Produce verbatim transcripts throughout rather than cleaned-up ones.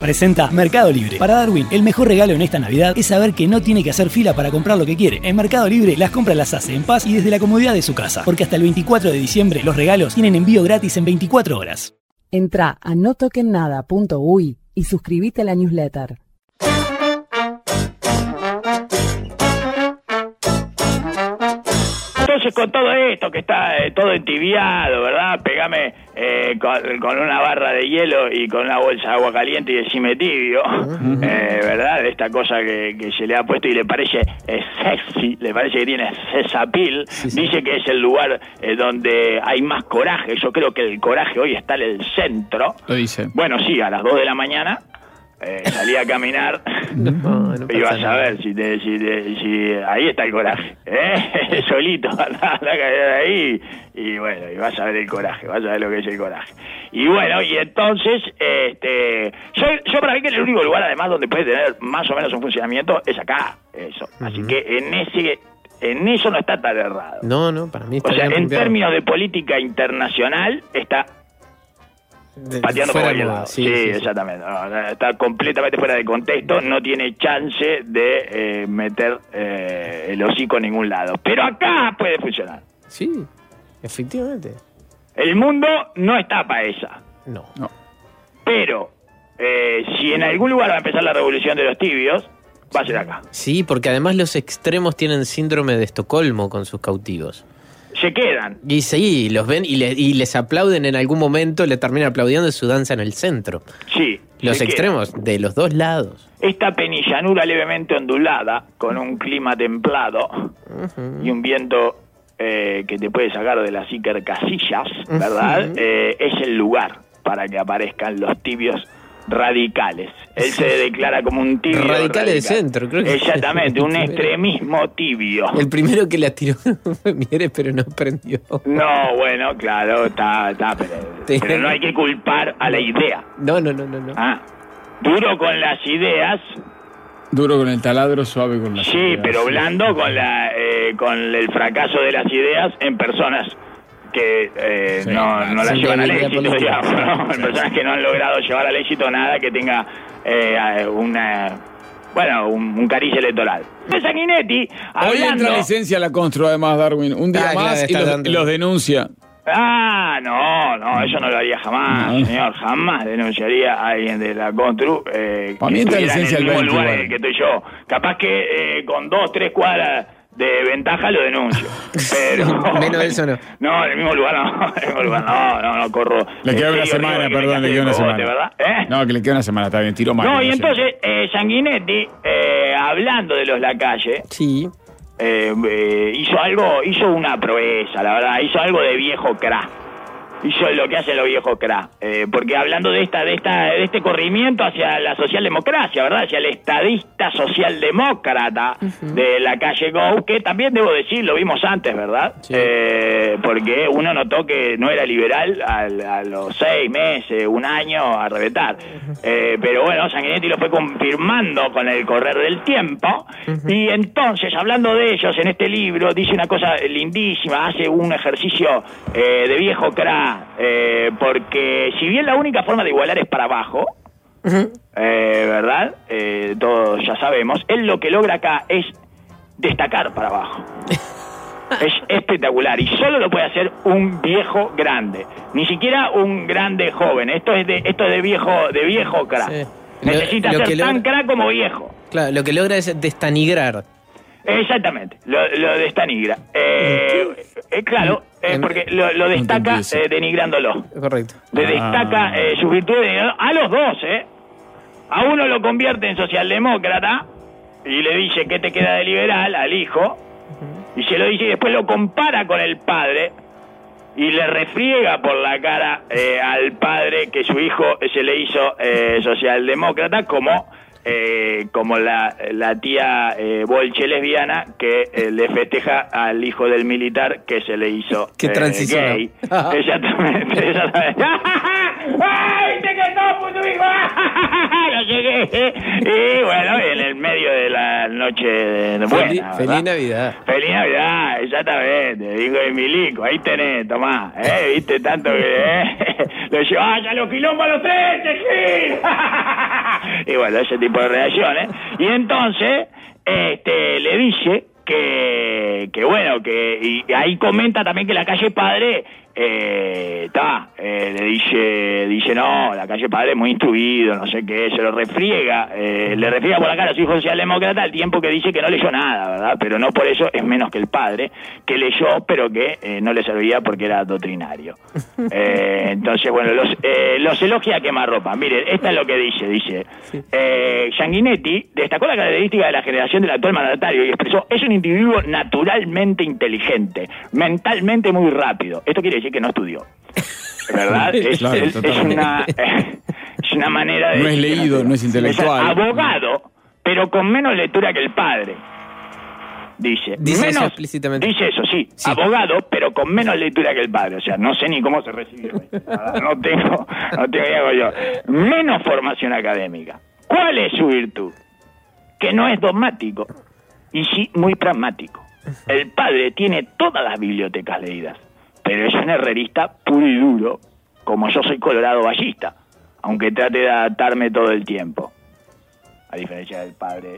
Presenta Mercado Libre. Para Darwin, el mejor regalo en esta Navidad es saber que no tiene que hacer fila para comprar lo que quiere. En Mercado Libre, las compras las hace en paz y desde la comodidad de su casa. Porque hasta el veinticuatro de diciembre, los regalos tienen envío gratis en veinticuatro horas. Entrá a no toquen nada punto uy y suscríbete a la newsletter. Entonces, con todo esto que está eh, todo entibiado, ¿verdad? Pegame eh, con, con una barra de hielo y con una bolsa de agua caliente y decime tibio, uh-huh. eh, ¿verdad? Esta cosa que, que se le ha puesto y le parece eh, sexy, le parece que tiene sex appeal. Sí, sí. Dice que es el lugar eh, donde hay más coraje. Yo creo que el coraje hoy está en el centro. Lo dice. Bueno, sí, a las dos de la mañana. Eh, salí a caminar no, no y vas a ver si, te, si, te, si ahí está el coraje, ¿eh? Solito andá, andá ahí y bueno, y vas a ver el coraje, vas a ver lo que es el coraje. Y bueno, y entonces este yo, yo para mí que el único lugar además donde puede tener más o menos un funcionamiento es acá, eso. Uh-huh. Así que en ese en eso no está tan errado. No, no, para mí está. O sea, en cambiado. Términos de política internacional está De, pateando por cualquier moda, lado. sí, Sí, sí, exactamente. No, está completamente fuera de contexto, no tiene chance de eh, meter eh, el hocico en ningún lado. Pero acá puede funcionar. Sí, efectivamente. El mundo no está para esa. No. no. Pero eh, si en algún lugar va a empezar la revolución de los tibios, va a ser acá. Sí, porque además los extremos tienen síndrome de Estocolmo con sus cautivos. Se quedan. Y sí, los ven y, le, y les aplauden en algún momento, le terminan aplaudiendo su danza en el centro. Sí. Los extremos, quedan. De los dos lados. Esta penillanura levemente ondulada, con un clima templado uh-huh. y un viento eh, que te puede sacar de las Iker Casillas, ¿verdad? Uh-huh. Eh, es el lugar para que aparezcan los tibios radicales. Él se declara como un tibio Radicales radical. de centro, creo que. Exactamente, un extremismo tibio. El primero que la tiró fue Mieres, pero no prendió. No, bueno, claro, está, está pero, pero no hay que culpar a la idea. No, no, no, no, no. Ah, duro con las ideas. Duro con el taladro, suave con las sí, ideas. Sí, pero blando con la eh, con el fracaso de las ideas en personas que eh, sí, no, claro, no la llevan al éxito, digamos, ¿no? Sí, personas sí. que no han logrado llevar al éxito nada que tenga eh, una, bueno, un, un cariz electoral. Sanguinetti, hablando... Hoy entra licencia la Constru, además, Darwin, un día ah, más y los, los denuncia. Ah, no, no, eso no lo haría jamás, no. señor, jamás denunciaría a alguien de la Constru eh, que estuviera en el mismo lugar en el que estoy yo. Capaz que eh, con dos, tres cuadras de ventaja lo denuncio, pero menos de eso no. No, en el mismo lugar no, en el mismo lugar no, no, no corro. Le queda una semana, perdón, le queda una semana. ¿Verdad? ¿Eh? No, que le queda una semana, está bien, tiro mal. No, y entonces eh, Sanguinetti, eh, hablando de los Lacalle, sí, eh, eh, hizo algo, hizo una proeza, la verdad, hizo algo de viejo crack. Hizo lo que hacen los viejos crack, eh, porque hablando de esta, de esta, de este corrimiento hacia la socialdemocracia, ¿verdad? Hacia el estadista socialdemócrata uh-huh. de la calle Go, que también debo decir, lo vimos antes, ¿verdad? Sí. Eh, porque uno notó que no era liberal a, a los seis meses, un año, a reventar. Uh-huh. Eh, pero bueno, Sanguinetti lo fue confirmando con el correr del tiempo, uh-huh. y entonces, hablando de ellos, en este libro, dice una cosa lindísima, hace un ejercicio eh, de viejo crack. Eh, porque si bien la única forma de igualar es para abajo, uh-huh. eh, ¿verdad? Eh, todos ya sabemos, él lo que logra acá es destacar para abajo. Es espectacular y solo lo puede hacer un viejo grande, ni siquiera un grande joven. Esto es de esto es de viejo de viejo crack. Sí. Necesita lo, lo ser tan logra... crack como viejo. Claro, lo que logra es destanigrar. Exactamente, lo, lo destanigra. Eh, eh, claro, eh, porque lo, lo destaca eh, denigrándolo. Correcto. Le destaca eh, sus virtudes a los dos, ¿eh? A uno lo convierte en socialdemócrata y le dice que te queda de liberal al hijo, uh-huh. y se lo dice y después lo compara con el padre y le refriega por la cara eh, al padre que su hijo se le hizo eh, socialdemócrata como... Eh, como la, la tía eh, bolche lesbiana que eh, le festeja al hijo del militar que se le hizo ¿Qué eh, transición? Gay. Exactamente, exactamente. ¡Ay, te quedó, puto hijo! Lo llegué. Y bueno, en el medio de la noche de buena, Feliz, feliz Navidad. Feliz Navidad, exactamente. Hijo de Milico, ahí tenés, tomá. ¿Eh? ¿Viste tanto que eh? lo llevás a los quilombos a los tres, Gil? y bueno, ese tipo de reacciones. Y entonces este, le dice que, que bueno, que y ahí comenta también que la calle Padre está, eh, eh, le dice, dice no, la calle Padre es muy instruido, no sé qué, se lo refriega, eh, le refriega por la cara a su hijo socialdemócrata al tiempo que dice que no leyó nada, ¿verdad? Pero no por eso es menos que el padre, que leyó, pero que eh, no le servía porque era doctrinario. Eh, entonces, bueno, los, eh, los elogia a quemarropa. Miren, esta es lo que dice, dice, eh, Sanguinetti destacó la característica de la generación del actual mandatario y expresó, es un individuo naturalmente inteligente, mentalmente muy rápido. Esto quiere decir que no estudió, ¿verdad? Es, claro, es, es, una, eh, es una manera de... No es leído, no es intelectual. Es abogado, pero con menos lectura que el padre. Dice, dice menos, eso explícitamente. Dice eso, sí, sí, abogado, pero con menos lectura que el padre. O sea, no sé ni cómo se recibió. No tengo, no tengo idea yo. Menos formación académica. ¿Cuál es su virtud? Que no es dogmático, y sí muy pragmático. El padre tiene todas las bibliotecas leídas, pero es un herrerista puro y duro, como yo soy colorado ballista, aunque trate de adaptarme todo el tiempo. A diferencia del padre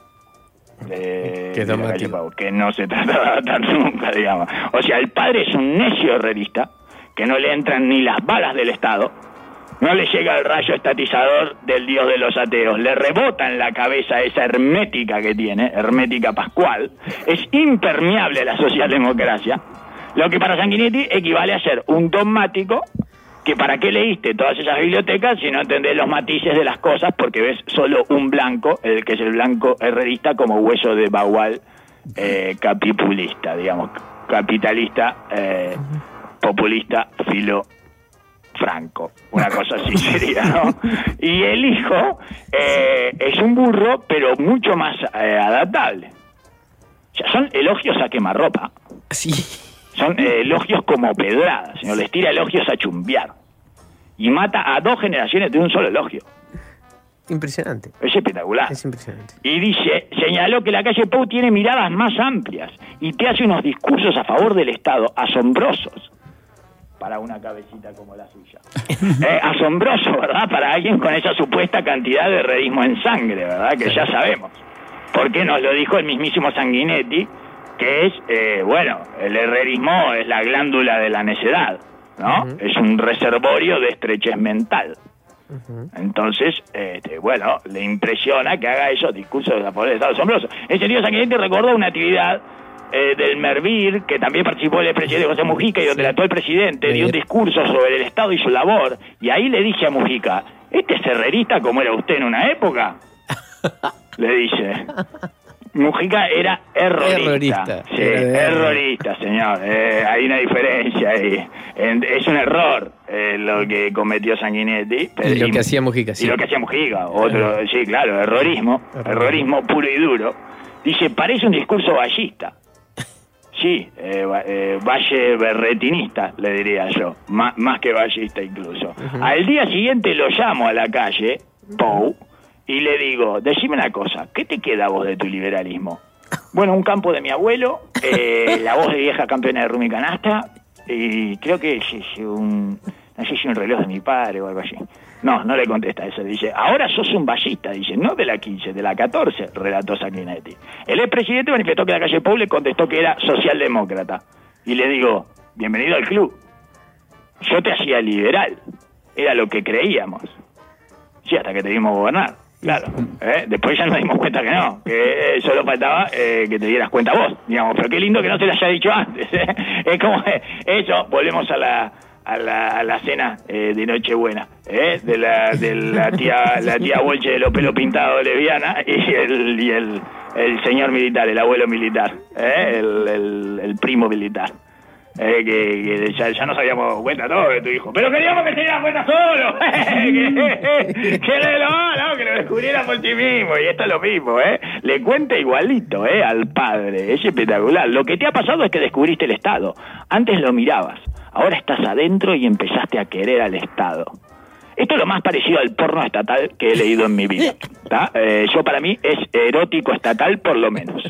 de, que, de la calle Pau, que no se trata de adaptar nunca, digamos. O sea, el padre es un necio herrerista, que no le entran ni las balas del Estado, no le llega el rayo estatizador del dios de los ateos, le rebota en la cabeza esa hermética que tiene, hermética pascual, es impermeable a la socialdemocracia. Lo que para Sanguinetti equivale a ser un dogmático, que para qué leíste todas esas bibliotecas si no entendés los matices de las cosas, porque ves solo un blanco, el que es el blanco herrerista, como hueso de bagual eh, capitulista, digamos, capitalista, eh, populista, filo franco, una cosa así sería, ¿no? Y el hijo eh, es un burro, pero mucho más eh, adaptable. O sea, son elogios a quemarropa. Sí. Son eh, elogios como pedradas, sino les tira elogios a chumbear. Y mata a dos generaciones de un solo elogio. Impresionante. Es espectacular. Es impresionante. Y dice, señaló que la calle Pou tiene miradas más amplias y te hace unos discursos a favor del Estado asombrosos para una cabecita como la suya. eh, asombroso, ¿verdad? Para alguien con esa supuesta cantidad de herrerismo en sangre, ¿verdad? Que sí, ya sabemos. Porque nos lo dijo el mismísimo Sanguinetti, que es, eh, bueno, el herrerismo es la glándula de la necedad, ¿no? Uh-huh. Es un reservorio de estrechez mental. Uh-huh. Entonces, este, bueno, le impresiona que haga esos discursos a favor del Estado asombrosos. En sentido, Sanguinetti recordó una actividad eh, del Mervir, que también participó el expresidente José Mujica, y donde sí, el actual presidente sí, dio un discurso sobre el Estado y su labor, y ahí le dije a Mujica, ¿este es herrerista como era usted en una época? Le dice... Mujica era errorista. Errorista. Sí, errorista, señor. Eh, hay una diferencia ahí. Es un error eh, lo que cometió Sanguinetti. Pero, y lo y, que hacía Mujica, sí. Y lo que hacía Mujica. Otro, uh-huh. Sí, claro, errorismo. Errorismo puro y duro. Dice, parece un discurso vallista. Sí, eh, eh, valle berretinista, le diría yo. Más, más que vallista incluso. Uh-huh. Al día siguiente lo llamo a la calle, Pou, y le digo, decime una cosa, ¿qué te queda a vos de tu liberalismo? Bueno, un campo de mi abuelo, eh, la voz de vieja campeona de rumi canasta, y creo que es un, no sé si un reloj de mi padre o algo así. No, no le contesta eso, dice, ahora sos un vallista, dice, no de la quince, de la catorce, relató Sanguinetti. El expresidente manifestó que la calle Pou le contestó que era socialdemócrata, y le digo, bienvenido al club. Yo te hacía liberal, era lo que creíamos. Sí, hasta que te dimos gobernar. Claro, ¿eh? Después ya nos dimos cuenta que no, que eh, solo faltaba eh, que te dieras cuenta vos, digamos, pero qué lindo que no se lo haya dicho antes, ¿eh? Es como eh, eso, volvemos a la a la, a la cena eh, de Nochebuena, ¿eh? de la de la tía la tía Bolche de los pelos pintados lesbiana y el y el, el señor militar, el abuelo militar, ¿eh? el, el, el primo militar. Eh, que, que ya, ya nos habíamos dado cuenta todo de tu hijo, pero queríamos que se diera cuenta solo, que, que, lo, no, que lo descubriera por ti mismo, y esto es lo mismo, ¿eh? Le cuenta igualito, ¿eh? Al padre, es espectacular. Lo que te ha pasado es que descubriste el Estado, antes lo mirabas, ahora estás adentro y empezaste a querer al Estado. Esto es lo más parecido al porno estatal que he leído en mi vida, ¿tá? Eh, yo para mí es erótico estatal por lo menos.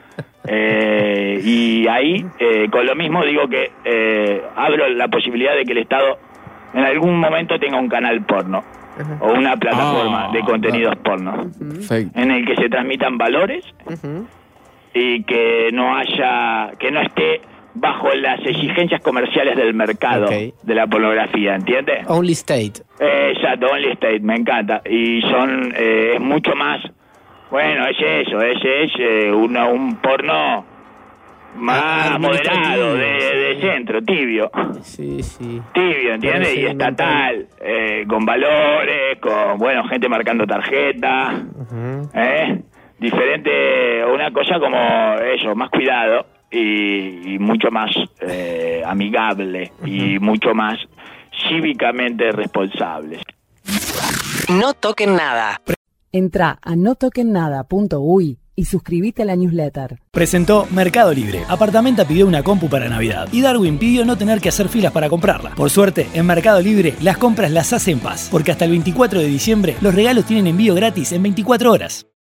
Eh, y ahí, eh, con lo mismo digo que eh, abro la posibilidad de que el Estado en algún momento tenga un canal porno. o una plataforma Ah, de contenidos claro. porno, Perfecto. en el que se transmitan valores Ujú. y que no haya, que no esté bajo las exigencias comerciales del mercado Ok. de la pornografía, ¿entiendes? Only State. Eh, exacto, Only State, me encanta. Y son, eh, es mucho más, bueno, es eso, ese es eh, una, un porno más Ah, moderado, de, administrativo, de sí. centro, tibio. Sí, sí. Tibio, ¿entiendes? Y estatal, eh, con valores, con, bueno, gente marcando tarjeta, Ujú. ¿eh? Diferente, una cosa como eso, más cuidado y, y mucho más eh, amigable y mucho más cívicamente responsable. No toquen nada. Entrá a no toquen nada punto uy y suscríbete a la newsletter. Presentó Mercado Libre. Apartamenta pidió una compu para Navidad y Darwin pidió no tener que hacer filas para comprarla. Por suerte, en Mercado Libre las compras las hace en paz, porque hasta el veinticuatro de diciembre los regalos tienen envío gratis en veinticuatro horas.